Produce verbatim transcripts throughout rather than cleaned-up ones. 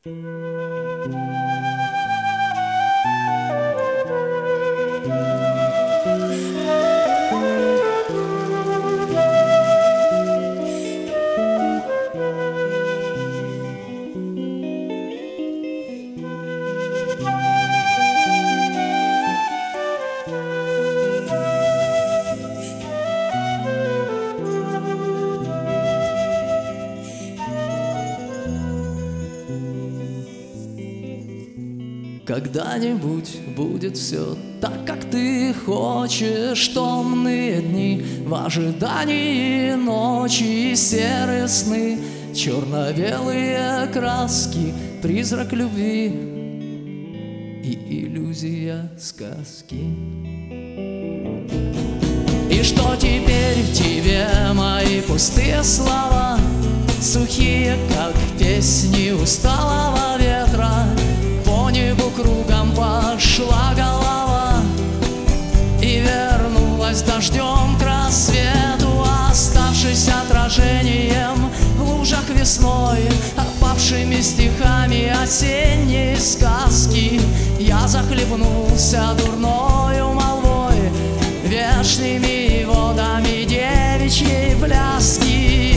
Когда-нибудь будет все так, как ты хочешь. Томные дни в ожидании ночи, серые сны, черно-белые краски, призрак любви и иллюзия сказки. И что теперь тебе мои пустые слова, сухие, как песни усталого ветра? По небу кругом пошла голова и вернулась дождем к рассвету, оставшись отражением в лужах весной, опавшими стихами осенней сказки. Я захлебнулся дурною молвой, вешними водами девичьей пляски.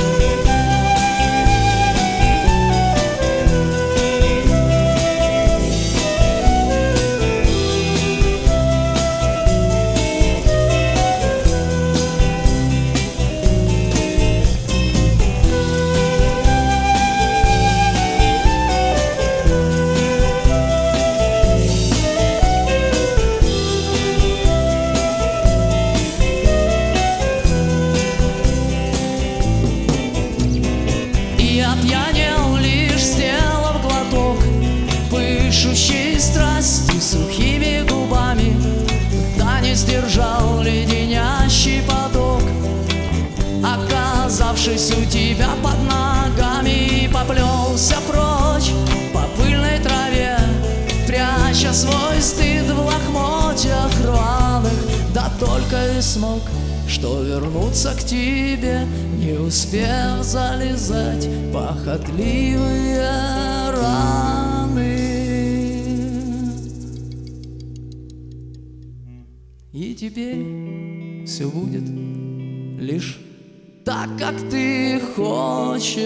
Опьянел, лишь сделав глоток пышущей страсти сухими губами, да не сдержал леденящий поток, оказавшись у тебя под ногами, и поплелся прочь по пыльной траве, пряча свой стыд в лохмотьях рваных. Да только и смог, что вернуться к тебе, не успев залезать похотливые раны. И теперь все будет лишь так, как ты хочешь.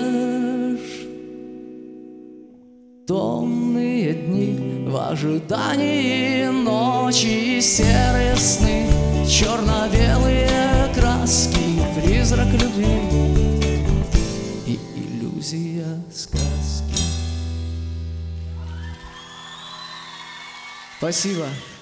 Томные дни в ожидании ночи, серые сны, черно-белые краски, призрак любви и иллюзия сказки. Спасибо.